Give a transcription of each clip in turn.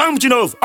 Vamos de novo.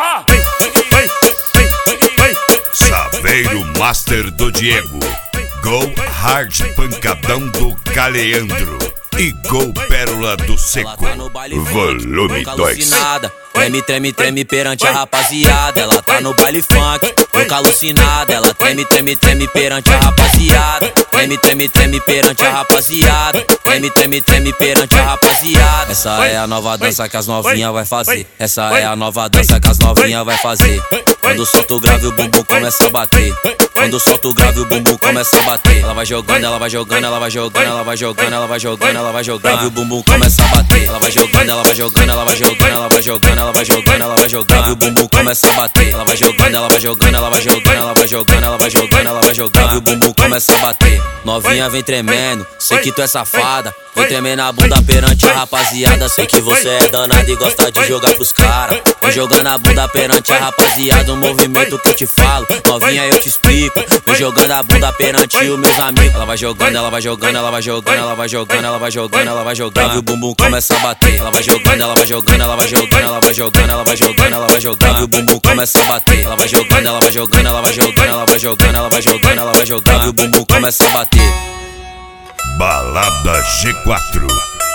Saveiro Master do Diego. Gol Hard Pancadão do Caleandro. E Gol Pérola do Seco. Volume 2. Treme perante a rapaziada. Ela tá no baile funk, louca alucinada. Ela treme perante a rapaziada. Treme perante a rapaziada. Treme perante a rapaziada. Essa é a nova dança que as novinhas vai fazer. Essa é a nova dança que as novinhas vai fazer. Quando solta o grave o bumbum começa a bater. Quando solta o grave o bumbum começa a bater. Ela vai jogando, ela vai jogando, ela vai jogando, ela vai jogando, ela vai jogando, ela vai jogando. E o bumbum começa a bater. Ela vai jogando, ela vai jogando, ela vai jogando, ela vai jogando, ela vai jogando, ela vai jogando. E o bumbum começa a bater. Ela vai jogando, ela vai jogando, ela vai jogando, ela vai jogando, ela vai jogando, ela vai jogando. E o bumbum começa a bater. Novinha vem tremendo, sei que tu é safada. Vem tremer na bunda perante a rapaziada. Sei que você é danada e gosta de jogar pros caras. Vem jogando a bunda perante a rapaziada. O movimento que eu te falo, novinha eu te explico. Vem jogando a bunda perante os meus amigos. Ela vai jogando, ela vai jogando, ela vai jogando, ela vai jogando, ela vai jogando, ela vai jogando. E o bumbum começa a bater. Ela vai jogando, ela vai jogando, ela vai jogando, ela vai jogando, ela vai jogando, ela vai jogando. E o bumbum começa a bater. Ela vai jogando, ela vai jogando, ela vai jogando, ela vai jogando, ela vai jogando, ela vai jogando. E o bumbum começa a bater. Balada G4.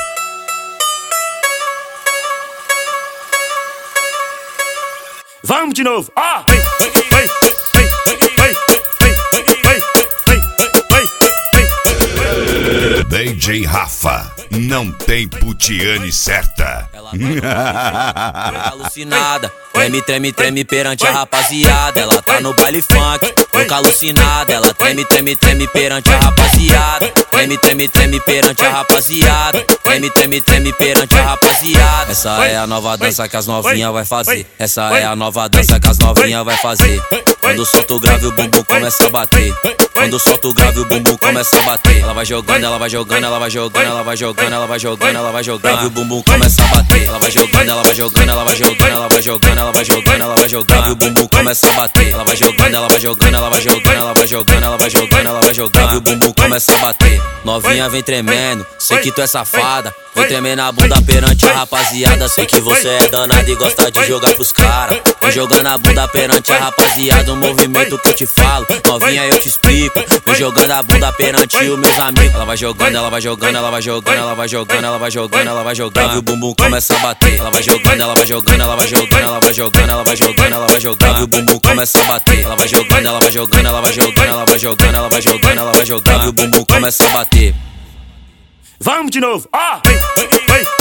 Vamos de novo. DJ Rafa, não tem putiane certa. Ela tá alucinada. Treme perante a rapaziada. Ela tá no baile funk, louca alucinada. Ela treme perante a rapaziada. Treme perante a rapaziada. Treme perante a rapaziada. Essa é a nova dança que as novinhas vai fazer. Essa é a nova dança que as novinhas vai fazer. Quando solta o grave o bumbum começa a bater. Quando solta o grave o bumbum começa a bater. Ela vai jogando, ela vai jogando, ela vai jogando, ela vai jogando, ela vai jogando, ela vai jogando. E o bumbum começa a bater. Ela vai jogando, ela vai jogando, ela vai jogando, ela vai jogando, ela vai jogando, ela vai jogando. E o bumbum começa a bater. Ela vai jogando, ela vai jogando, ela vai jogando, ela vai jogando, ela vai jogando, ela vai jogando. E o bumbum começa a bater. Novinha vem tremendo, sei que tu é safada. Vem tremer na bunda perante a rapaziada. Sei que você é danada e gosta de jogar pros caras. Vem jogando a bunda perante a rapaziada. O movimento que eu te falo, novinha eu te explico. Vem jogando a bunda perante os meus amigos. Ela vai jogando, ela vai jogando, ela vai jogando, ela vai jogando, ela vai jogando, ela vai jogando. E o bumbum começa a bater. Ela vai jogando, ela vai jogando, ela vai jogando, ela vai jogando, ela vai jogando, ela vai jogando. E o bumbum começa a bater. Ela vai jogando, ela vai jogando, ela vai jogando, ela vai jogando, ela vai jogando, ela vai jogando. E o bumbum começa a bater. Vamos de novo.